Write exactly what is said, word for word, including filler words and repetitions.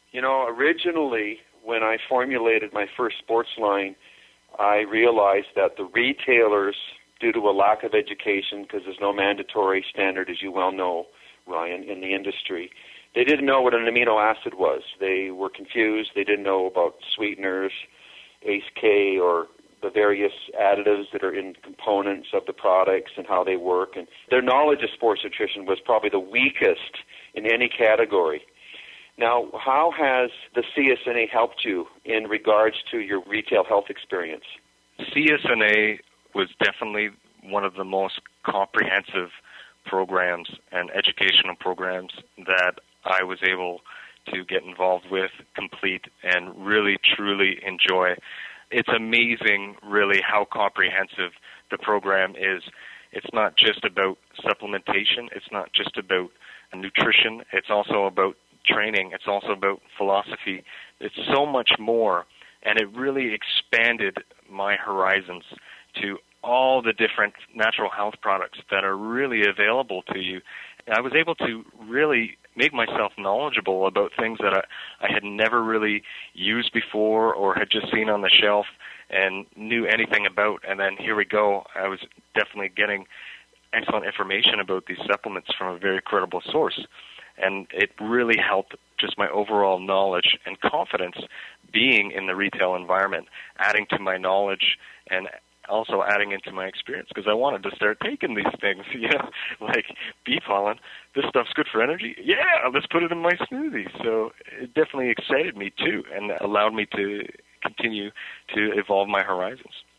You know, originally, when I formulated my first sports line, I realized that the retailers, due to a lack of education, because there's no mandatory standard, as you well know, Ryan, in the industry, they didn't know what an amino acid was. They were confused. They didn't know about sweeteners, A C E K, or the various additives that are in components of the products and how they work. And their knowledge of sports nutrition was probably the weakest in any category. Now, how has the C S N A helped you in regards to your retail health experience? C S N A was definitely one of the most comprehensive programs and educational programs that I was able to get involved with, complete, and really, truly enjoy. It's amazing, really, how comprehensive the program is. It's not just about supplementation. It's not just about nutrition. It's also about training. It's also about philosophy. It's so much more, and it really expanded my horizons to all the different natural health products that are really available to you. And I was able to really make myself knowledgeable about things that I, I had never really used before or had just seen on the shelf and knew anything about. And then here we go. I was definitely getting excellent information about these supplements from a very credible source. And it really helped just my overall knowledge and confidence being in the retail environment, adding to my knowledge and also adding into my experience, because I wanted to start taking these things, you know, like bee pollen. This stuff's good for energy. Yeah, let's put it in my smoothie. So it definitely excited me too and allowed me to continue to evolve my horizons.